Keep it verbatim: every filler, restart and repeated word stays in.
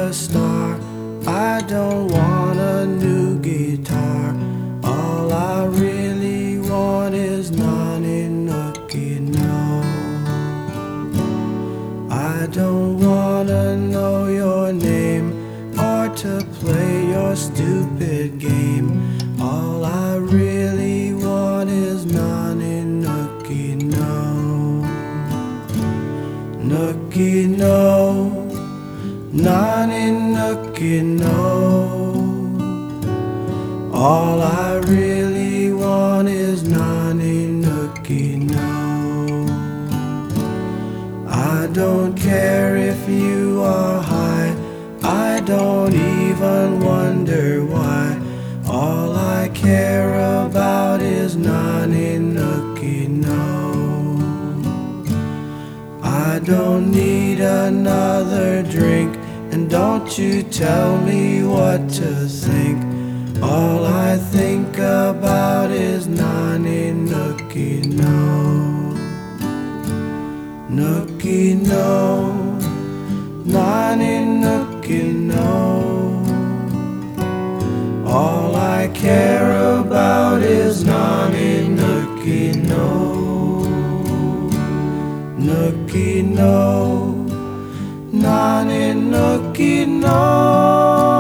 a star. I don't want a new guitar. All I really want is Nani Nookie No. I don't wanna know your name or to play your stupid game. All I really want is Nani Nookie No. Nookie No, Nani Nookie No. All I really want is Nani Nookie No. I don't care if you are high, I don't even wonder why. All I care about is Nani Nookie No. I don't need another drink, and don't you tell me what to think. All I think about is Nani Nookie No. Nookie No, Nani Nookie No. All I care about is Nani Nookie No. Nookie No, Nani Nookie No.